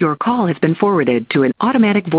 Your call has been forwarded to an automatic voice.